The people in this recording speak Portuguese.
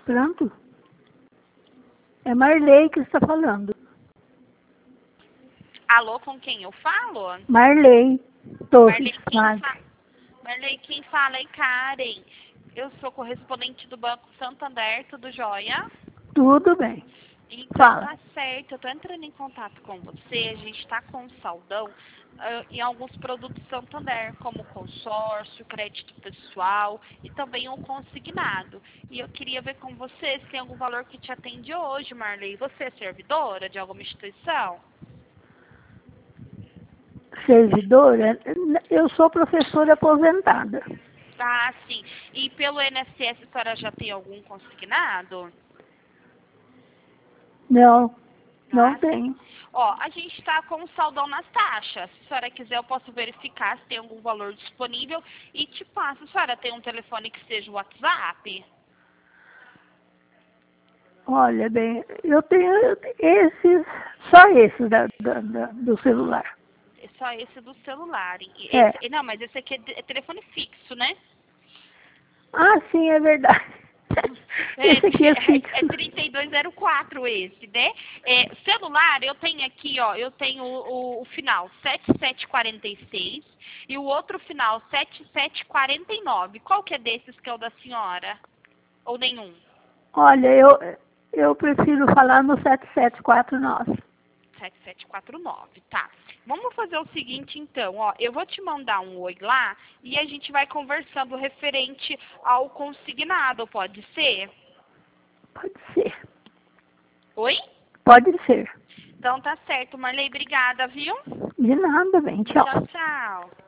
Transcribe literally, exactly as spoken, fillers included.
Pronto. É Marley que está falando. Alô, com quem eu falo? Marley Torres. Marley, quem, Mar... fa... Marley, quem fala é Karen. Eu sou correspondente do Banco Santander, tudo jóia? Tudo bem. Então Fala. tá certo, eu tô entrando em contato com você, a gente tá com um saldão uh, em alguns produtos Santander, como consórcio, crédito pessoal e também o consignado. E eu queria ver com você se tem algum valor que te atende hoje, Marley. Você é servidora de alguma instituição? Servidora? Eu sou professora aposentada. Ah, sim. E pelo I N S S a senhora já tem algum consignado? Não, não Ah, sim. tenho. Ó, a gente está com um saldão nas taxas. Se a senhora quiser, eu posso verificar se tem algum valor disponível e te passo. A senhora tem um telefone que seja o WhatsApp? Olha bem, eu tenho esses, só esses da, da, da- do celular. É só esse do celular. E É. Esse, não, mas esse aqui é, de- é telefone fixo, né? Ah, sim, é verdade. É, Esse aqui é é, fixo. é trinta e dois zero quatro esse, né? É, celular, eu tenho aqui, ó, eu tenho o, o, o final sete sete quatro seis e o outro final sete sete quatro nove. Qual que é desses que é o da senhora? Ou nenhum? Olha, eu, eu prefiro falar no sete sete quatro nove. sete sete quatro nove, tá. Vamos fazer o seguinte, então, ó, eu vou te mandar um oi lá e a gente vai conversando referente ao consignado, pode ser? Pode ser. Oi? Pode ser. Então tá certo, Marley, obrigada, viu? De nada, bem. Tchau. Tchau, tchau.